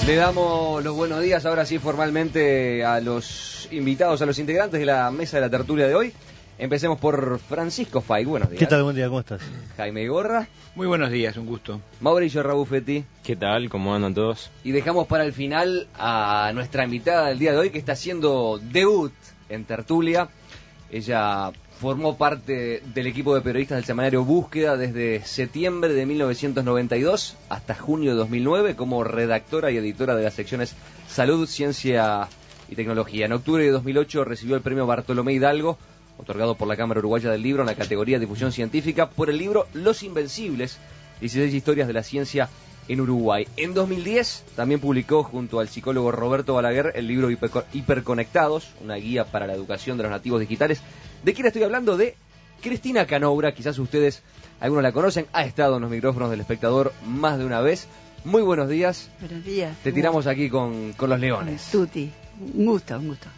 Le damos los buenos días ahora sí formalmente a los invitados, a los integrantes de la mesa de la tertulia de hoy. Empecemos por Francisco Fay. Buenos días. ¿Qué tal? Buen día, ¿cómo estás? Jaime Gorra. Muy buenos días, un gusto. Mauricio Rabufetti. ¿Qué tal? ¿Cómo andan todos? Y dejamos para el final a nuestra invitada del día de hoy, que está haciendo debut en tertulia. Ella formó parte del equipo de periodistas del semanario Búsqueda desde septiembre de 1992 hasta junio de 2009 como redactora y editora de las secciones Salud, Ciencia y Tecnología. En octubre de 2008 recibió el premio Bartolomé Hidalgo, otorgado por la Cámara Uruguaya del Libro en la categoría Difusión Científica, por el libro Los Invencibles, 16 historias de la ciencia en Uruguay. En 2010 también publicó junto al psicólogo Roberto Balaguer el libro Hiperconectados, una guía para la educación de los nativos digitales. ¿De quién estoy hablando? De Cristina Canoura. Quizás ustedes, algunos la conocen, ha estado en los micrófonos del Espectador más de una vez. Muy buenos días. Buenos días. Te tiramos aquí con los leones. Tuti, un gusto, un gusto.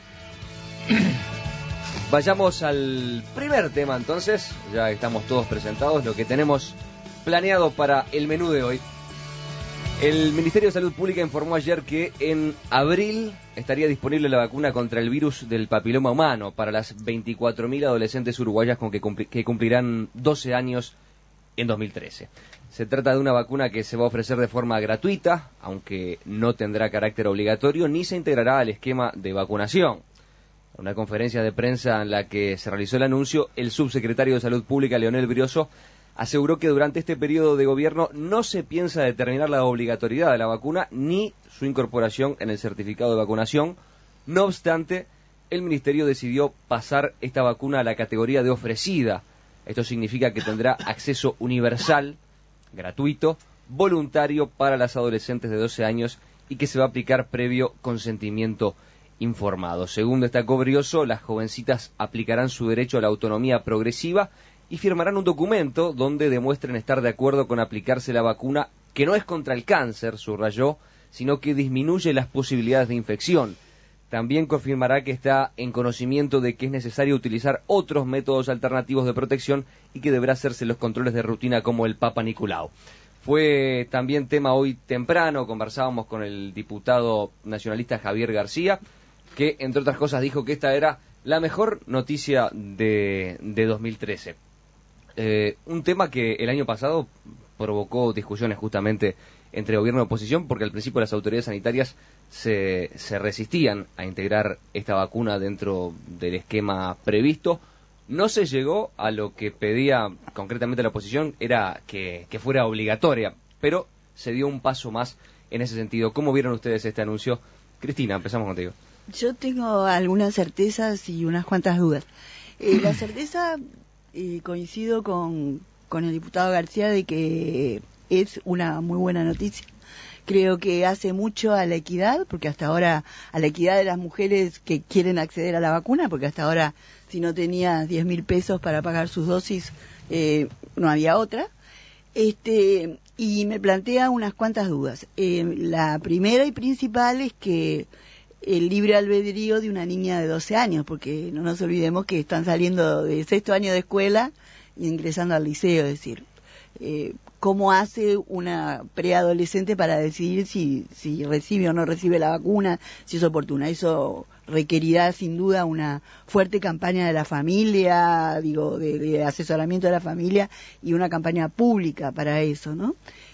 Vayamos al primer tema entonces, ya estamos todos presentados, lo que tenemos planeado para el menú de hoy. El Ministerio de Salud Pública informó ayer que en abril estaría disponible la vacuna contra el virus del papiloma humano para las 24.000 adolescentes uruguayas que cumplirán 12 años en 2013. Se trata de una vacuna que se va a ofrecer de forma gratuita, aunque no tendrá carácter obligatorio, ni se integrará al esquema de vacunación. En una conferencia de prensa en la que se realizó el anuncio, el subsecretario de Salud Pública, Leonel Brioso, aseguró que durante este periodo de gobierno no se piensa determinar la obligatoriedad de la vacuna ni su incorporación en el certificado de vacunación. No obstante, el Ministerio decidió pasar esta vacuna a la categoría de ofrecida. Esto significa que tendrá acceso universal, gratuito, voluntario para las adolescentes de 12 años y que se va a aplicar previo consentimiento informado. Según destacó Brioso, las jovencitas aplicarán su derecho a la autonomía progresiva y firmarán un documento donde demuestren estar de acuerdo con aplicarse la vacuna, que no es contra el cáncer, subrayó, sino que disminuye las posibilidades de infección. También confirmará que está en conocimiento de que es necesario utilizar otros métodos alternativos de protección y que deberá hacerse los controles de rutina como el Papa Nicolau. Fue también tema hoy temprano, conversábamos con el diputado nacionalista Javier García, que entre otras cosas dijo que esta era la mejor noticia de 2013. Un tema que el año pasado provocó discusiones justamente entre gobierno y oposición, porque al principio las autoridades sanitarias se resistían a integrar esta vacuna dentro del esquema previsto. No se llegó a lo que pedía concretamente la oposición, era que fuera obligatoria, pero se dio un paso más en ese sentido. ¿Cómo vieron ustedes este anuncio? Cristina, empezamos contigo. Yo tengo algunas certezas y unas cuantas dudas. La certeza, coincido con el diputado García de que es una muy buena noticia. Creo que hace mucho a la equidad, porque hasta ahora, a la equidad de las mujeres que quieren acceder a la vacuna, porque hasta ahora, si no tenías 10.000 pesos para pagar sus dosis, no había otra. Y me plantea unas cuantas dudas. La primera y principal es que el libre albedrío de una niña de 12 años, porque no nos olvidemos que están saliendo de 6º año de escuela y ingresando al liceo, es decir, cómo hace una preadolescente para decidir si recibe o no recibe la vacuna, si es oportuna. Eso requerirá sin duda una fuerte campaña de la familia, de asesoramiento de la familia y una campaña pública para eso, ¿no?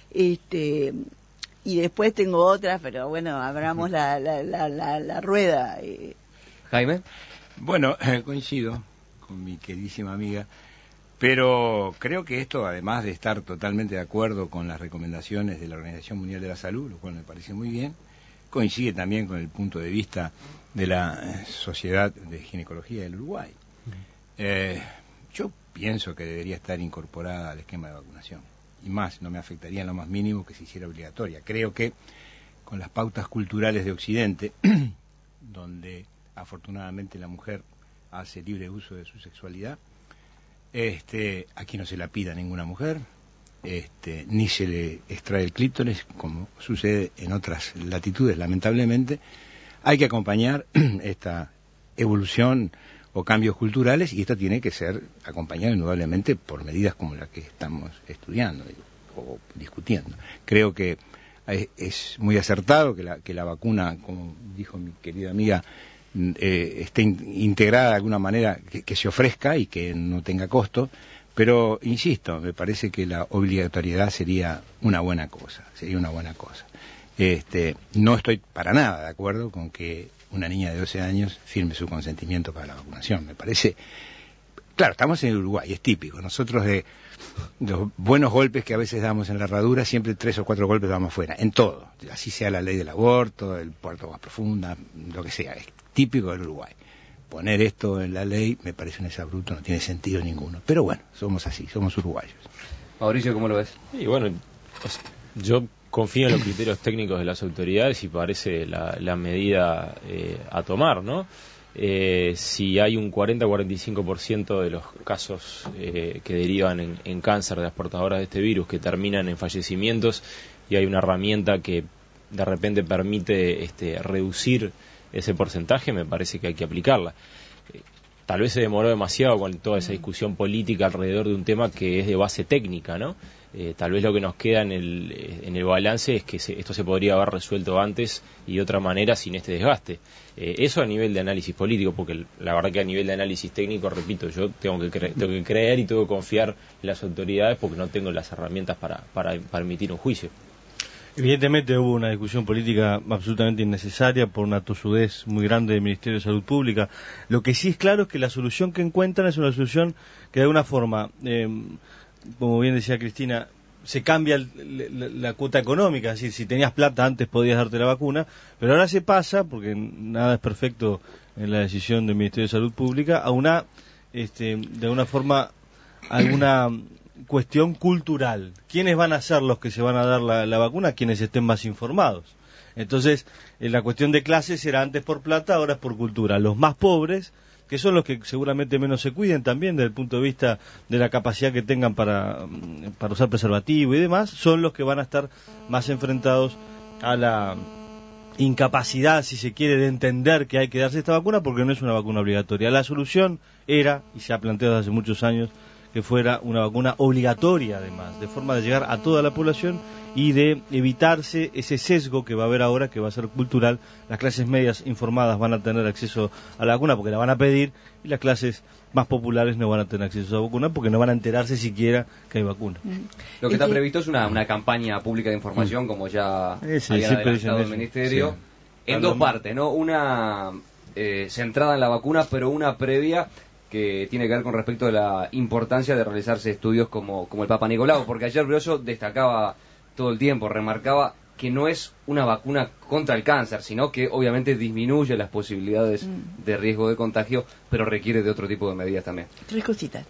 Y después tengo otras, pero bueno, abramos la rueda. Jaime. Bueno, coincido con mi queridísima amiga, pero creo que esto, además de estar totalmente de acuerdo con las recomendaciones de la Organización Mundial de la Salud, lo cual me parece muy bien, coincide también con el punto de vista de la Sociedad de Ginecología del Uruguay. Yo pienso que debería estar incorporada al esquema de vacunación. Y más, no me afectaría en lo más mínimo que se hiciera obligatoria. Creo que con las pautas culturales de Occidente, donde afortunadamente la mujer hace libre uso de su sexualidad, aquí no se la pide a ninguna mujer, ni se le extrae el clítoris, como sucede en otras latitudes, lamentablemente. Hay que acompañar esta evolución o cambios culturales, y esto tiene que ser acompañado indudablemente por medidas como las que estamos estudiando o discutiendo. Creo que es muy acertado que la vacuna, como dijo mi querida amiga, esté integrada de alguna manera, que se ofrezca y que no tenga costo, pero insisto, me parece que la obligatoriedad sería una buena cosa, no estoy para nada de acuerdo con que una niña de 12 años firme su consentimiento para la vacunación. Me parece, claro, estamos en Uruguay, es típico, nosotros de los buenos golpes que a veces damos en la herradura, siempre 3 o 4 golpes damos fuera, en todo, así sea la ley del aborto, el puerto más profunda, lo que sea, es típico del Uruguay. Poner esto en la ley me parece un exabrupto, no tiene sentido ninguno. Pero bueno, somos así, somos uruguayos. Mauricio, ¿cómo lo ves? Y bueno, yo confío en los criterios técnicos de las autoridades y parece la medida a tomar, ¿no? Si hay un 40-45% de los casos que derivan en cáncer de las portadoras de este virus que terminan en fallecimientos y hay una herramienta que de repente permite reducir ese porcentaje, me parece que hay que aplicarla. Tal vez se demoró demasiado con toda esa discusión política alrededor de un tema que es de base técnica, ¿no? Tal vez lo que nos queda en el balance es que esto se podría haber resuelto antes y de otra manera sin este desgaste. Eso a nivel de análisis político, porque la verdad que a nivel de análisis técnico, repito, yo tengo que creer y tengo que confiar en las autoridades porque no tengo las herramientas para emitir un juicio. Evidentemente hubo una discusión política absolutamente innecesaria por una tosudez muy grande del Ministerio de Salud Pública. Lo que sí es claro es que la solución que encuentran es una solución que de alguna forma, como bien decía Cristina, se cambia la cuota económica, es decir, si tenías plata antes podías darte la vacuna, pero ahora se pasa, porque nada es perfecto en la decisión del Ministerio de Salud Pública, a una, de alguna forma, alguna cuestión cultural. ¿Quiénes van a ser los que se van a dar la vacuna? Quienes estén más informados. Entonces, la cuestión de clases era antes por plata, ahora es por cultura. Los más pobres, que son los que seguramente menos se cuiden también desde el punto de vista de la capacidad que tengan para usar preservativo y demás, son los que van a estar más enfrentados a la incapacidad, si se quiere, de entender que hay que darse esta vacuna porque no es una vacuna obligatoria. La solución era, y se ha planteado hace muchos años, que fuera una vacuna obligatoria además, de forma de llegar a toda la población y de evitarse ese sesgo que va a haber ahora, que va a ser cultural. Las clases medias informadas van a tener acceso a la vacuna porque la van a pedir, y las clases más populares no van a tener acceso a la vacuna porque no van a enterarse siquiera que hay vacuna. Lo que está previsto es una campaña pública de información, como ya había adelantado el Ministerio, en dos partes, ¿no? Una centrada en la vacuna, pero una previa que tiene que ver con respecto a la importancia de realizarse estudios como el Papa Nicolau, porque ayer Brioso destacaba todo el tiempo, remarcaba que no es una vacuna contra el cáncer, sino que obviamente disminuye las posibilidades de riesgo de contagio, pero requiere de otro tipo de medidas también. 3 cositas.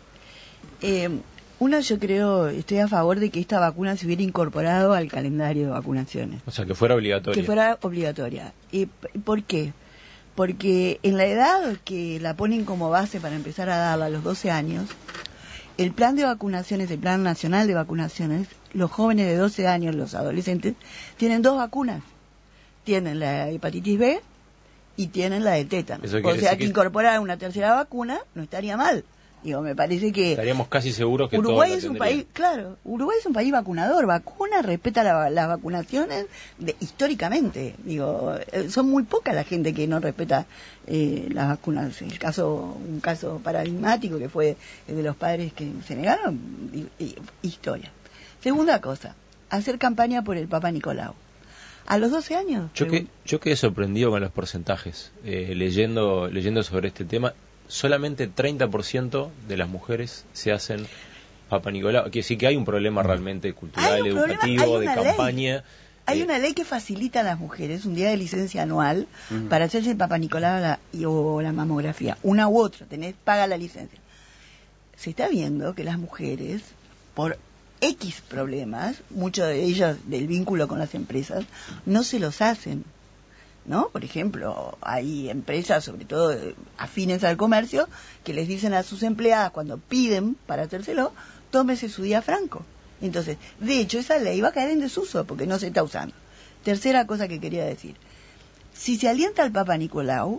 Una, yo creo, estoy a favor de que esta vacuna se hubiera incorporado al calendario de vacunaciones. O sea, que fuera obligatoria. Que fuera obligatoria. ¿Por qué? Porque en la edad que la ponen como base para empezar a darla a los 12 años, el plan de vacunaciones, el plan nacional de vacunaciones, los jóvenes de 12 años, los adolescentes, tienen 2 vacunas. Tienen la hepatitis B y tienen la de tétano. O sea que incorporar una tercera vacuna no estaría mal. Digo, me parece que estaríamos casi seguros que Uruguay es un país, claro, Uruguay es un país vacunador, vacuna, respeta las vacunaciones históricamente. Digo, son muy poca la gente que no respeta las vacunas. Un caso paradigmático que fue el de los padres que se negaron, historia. Segunda cosa, hacer campaña por el Papa Nicolau. A los 12 años. Yo quedé sorprendido con los porcentajes, leyendo sobre este tema. Solamente 30% de las mujeres se hacen Papa Nicolau. Quiere decir que hay un problema realmente cultural, educativo, de campaña. Hay una ley que facilita a las mujeres un día de licencia anual para hacerse el Papa Nicolau o la mamografía. Una u otra, paga la licencia. Se está viendo que las mujeres, por X problemas, muchos de ellos del vínculo con las empresas, no se los hacen. ¿No? Por ejemplo, hay empresas, sobre todo afines al comercio, que les dicen a sus empleadas cuando piden para hacérselo, tómese su día franco. Entonces, de hecho, esa ley va a caer en desuso porque no se está usando. Tercera cosa que quería decir. Si se alienta al Papa Nicolau,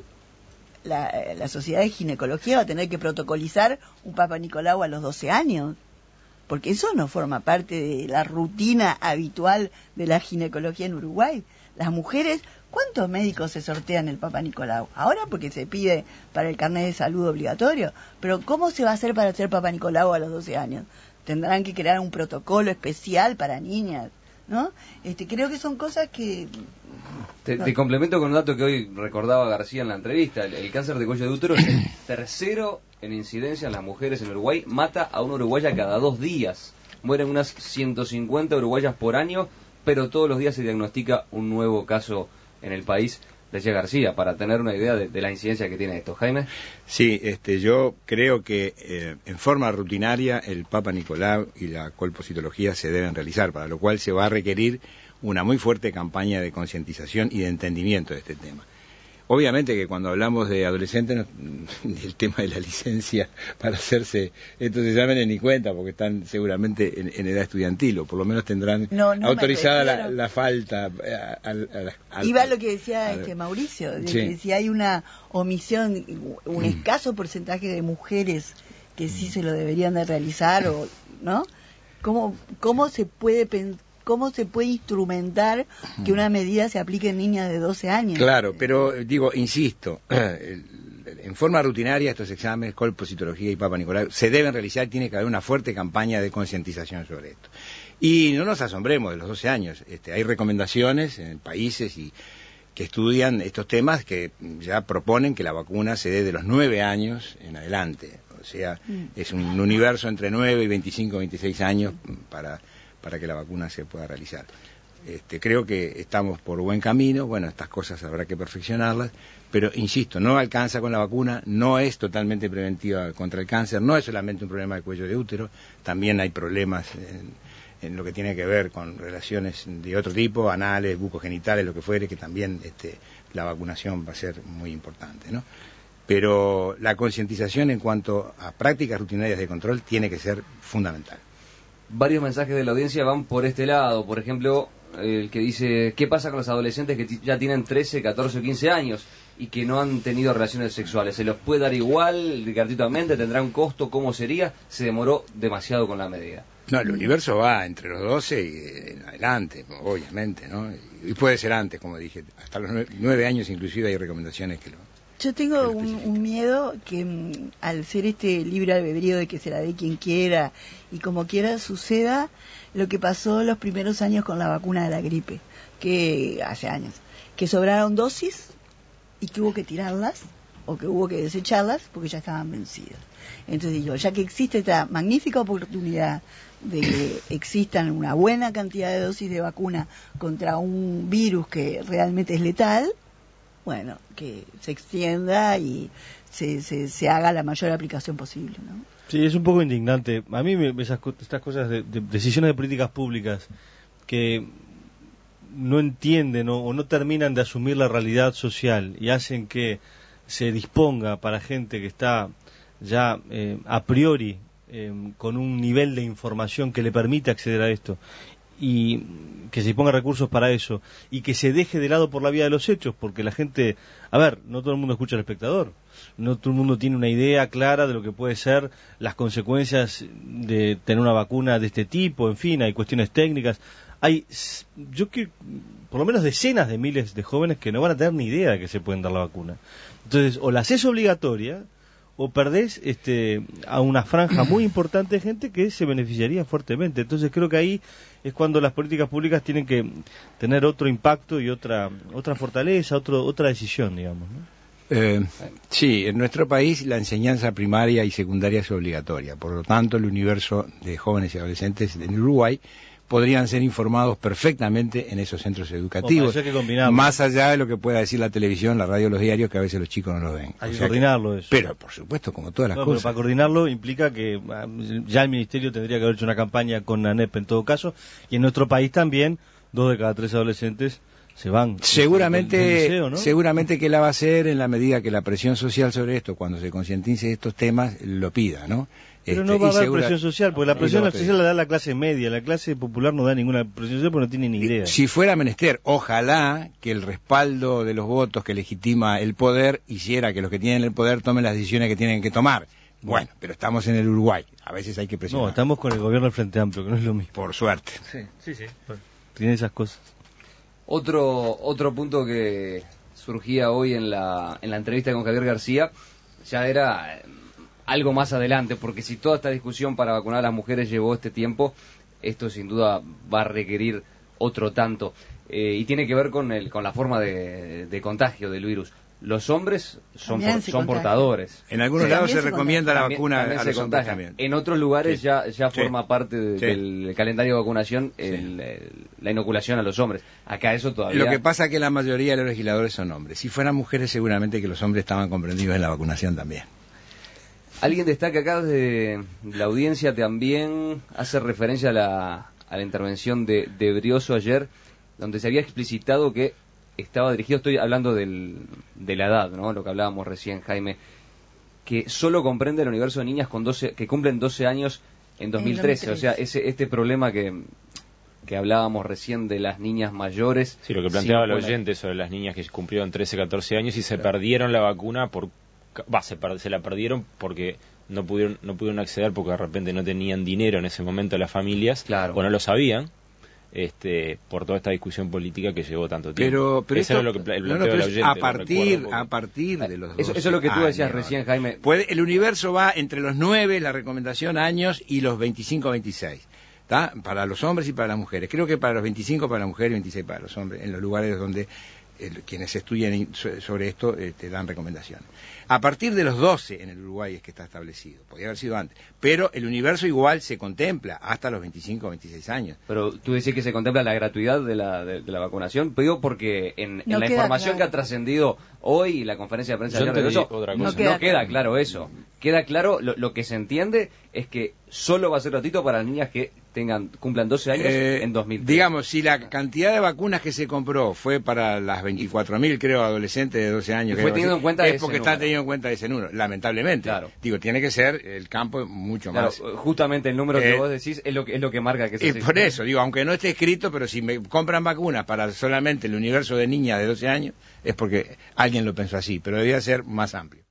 la Sociedad de Ginecología va a tener que protocolizar un Papa Nicolau a los 12 años. porque eso no forma parte de la rutina habitual de la ginecología en Uruguay. Las mujeres, ¿cuántos médicos se sortean el Papa Nicolau? Ahora porque se pide para el carnet de salud obligatorio, pero ¿cómo se va a hacer para hacer Papa Nicolau a los 12 años? Tendrán que crear un protocolo especial para niñas, ¿no? Creo que son cosas que... Te complemento con un dato que hoy recordaba García en la entrevista. El cáncer de cuello de útero es el tercero en incidencia en las mujeres en Uruguay. Mata a una uruguaya cada 2 días. Mueren unas 150 uruguayas por año, pero todos los días se diagnostica un nuevo caso en el país. Decía García, para tener una idea de la incidencia que tiene esto. Jaime. Sí, yo creo que en forma rutinaria el Papa Nicolau y la colpocitología se deben realizar, para lo cual se va a requerir una muy fuerte campaña de concientización y de entendimiento de este tema. Obviamente que cuando hablamos de adolescentes, el tema de la licencia para hacerse estos exámenes ni cuenta, porque están seguramente en edad estudiantil, o por lo menos tendrán autorizada la falta. Iba a lo que decía Mauricio, de que si hay una omisión, un escaso porcentaje de mujeres que sí se lo deberían de realizar, o ¿no? ¿Cómo se puede pensar? ¿Cómo se puede instrumentar que una medida se aplique en niñas de 12 años? Claro, pero insisto, en forma rutinaria estos exámenes, colpocitología y Papa Nicolau, se deben realizar, tiene que haber una fuerte campaña de concientización sobre esto. Y no nos asombremos de los 12 años, hay recomendaciones en países que estudian estos temas que ya proponen que la vacuna se dé de los 9 años en adelante. O sea, es un universo entre 9 y 25, 26 años para que la vacuna se pueda realizar. Creo que estamos por buen camino. Bueno, estas cosas habrá que perfeccionarlas, pero insisto, no alcanza con la vacuna, no es totalmente preventiva contra el cáncer, no es solamente un problema de cuello de útero, también hay problemas en lo que tiene que ver con relaciones de otro tipo, anales, bucogenitales, lo que fuere, que también la vacunación va a ser muy importante, ¿no? Pero la concientización en cuanto a prácticas rutinarias de control tiene que ser fundamental. Varios mensajes de la audiencia van por este lado. Por ejemplo, el que dice, ¿qué pasa con los adolescentes que ya tienen 13, 14 o 15 años y que no han tenido relaciones sexuales? ¿Se los puede dar igual, gratuitamente? ¿Tendrá un costo? ¿Cómo sería? Se demoró demasiado con la medida. No, el universo va entre los 12 y en adelante, obviamente, ¿no? Y puede ser antes, como dije, hasta los 9 años inclusive hay recomendaciones que lo... Yo tengo un miedo que al ser libre albedrío de que se la dé quien quiera y como quiera suceda lo que pasó los primeros años con la vacuna de la gripe, que hace años, que sobraron dosis y que hubo que tirarlas o que hubo que desecharlas porque ya estaban vencidas. Entonces digo, ya que existe esta magnífica oportunidad de que existan una buena cantidad de dosis de vacuna contra un virus que realmente es letal, bueno, que se extienda y se haga la mayor aplicación posible, ¿no? Sí, es un poco indignante. A mí estas cosas de decisiones de políticas públicas que no entienden o no terminan de asumir la realidad social y hacen que se disponga para gente que está ya a priori con un nivel de información que le permite acceder a esto, y que se disponga recursos para eso y que se deje de lado por la vía de los hechos, porque la gente, no todo el mundo escucha al espectador, no todo el mundo tiene una idea clara de lo que puede ser las consecuencias de tener una vacuna de este tipo, en fin, hay cuestiones técnicas, por lo menos decenas de miles de jóvenes que no van a tener ni idea de que se pueden dar la vacuna. Entonces, o la haces obligatoria o perdés a una franja muy importante de gente que se beneficiaría fuertemente. Entonces creo que ahí es cuando las políticas públicas tienen que tener otro impacto y otra fortaleza, otra decisión, digamos, ¿no? Sí, en nuestro país la enseñanza primaria y secundaria es obligatoria, por lo tanto el universo de jóvenes y adolescentes en Uruguay podrían ser informados perfectamente en esos centros educativos, más allá de lo que pueda decir la televisión, la radio, los diarios, que a veces los chicos no lo ven. Hay que coordinarlo eso. Pero, por supuesto, como todas las cosas. Pero para coordinarlo implica que ya el Ministerio tendría que haber hecho una campaña con ANEP en todo caso, y en nuestro país también, 2 de cada 3 adolescentes se van. Seguramente, liceo, ¿no? Seguramente que la va a hacer en la medida que la presión social sobre esto, cuando se concientice estos temas, lo pida, ¿no? Pero no va a haber presión social, porque la presión social la da la clase media, la clase popular no da ninguna presión social porque no tiene ni idea. Si fuera menester, ojalá que el respaldo de los votos que legitima el poder hiciera que los que tienen el poder tomen las decisiones que tienen que tomar. Bueno, pero estamos en el Uruguay. A veces hay que presionar. No, estamos con el gobierno del Frente Amplio, que no es lo mismo. Por suerte. Sí. Bueno, tiene esas cosas. Otro punto que surgía hoy en la entrevista con Javier García ya era algo más adelante, porque si toda esta discusión para vacunar a las mujeres llevó este tiempo, esto sin duda va a requerir otro tanto. Y tiene que ver con la forma de contagio del virus. Los hombres son portadores. En algunos lados se recomienda la vacuna también a se los hombres contagia. también. En otros lugares Sí. ya forma Sí. parte Sí. del calendario de vacunación la inoculación a los hombres. Acá eso todavía... Lo que pasa es que la mayoría de los legisladores son hombres. Si fueran mujeres, seguramente que los hombres estaban comprendidos en la vacunación también. Alguien destaca acá desde la audiencia, también hace referencia a la intervención de Brioso ayer, donde se había explicitado que estaba dirigido, estoy hablando de la edad, ¿no? Lo que hablábamos recién, Jaime, que solo comprende el universo de niñas que cumplen 12 años en 2013. O sea, este problema que hablábamos recién de las niñas mayores. Sí, lo que planteaba el oyente sobre las niñas que cumplieron 13, 14 años y se perdieron la vacuna se la perdieron porque no pudieron acceder porque de repente no tenían dinero en ese momento las familias, claro, o no lo sabían. Por toda esta discusión política que llevó tanto tiempo. Pero eso esto, es lo que el planteo del oyente. a partir de los 12 eso es lo que tú decías años, recién, Jaime. El universo va entre los 9, la recomendación, años, y los 25-26. ¿Tá? Para los hombres y para las mujeres. Creo que para los 25 para las mujeres y 26 para los hombres, en los lugares donde quienes estudian sobre esto te dan recomendaciones. A partir de los 12 en el Uruguay es que está establecido, podría haber sido antes, pero el universo igual se contempla hasta los 25 o 26 años. Pero tú decís que se contempla la gratuidad de la vacunación, pero porque en la información claro. que ha trascendido hoy y la conferencia de prensa de ayer, no queda claro eso. Queda claro, lo que se entiende es que solo va a ser gratuito para las niñas que cumplan 12 años en 2003. Digamos, si la cantidad de vacunas que se compró fue para las 24.000, creo, adolescentes de 12 años, fue teniendo en cuenta es porque está teniendo en cuenta ese número, lamentablemente. Claro. Digo, tiene que ser el campo mucho más. Justamente el número que vos decís es lo que marca que se... Y por eso, digo, aunque no esté escrito, pero si me compran vacunas para solamente el universo de niñas de 12 años, es porque alguien lo pensó así, pero debía ser más amplio.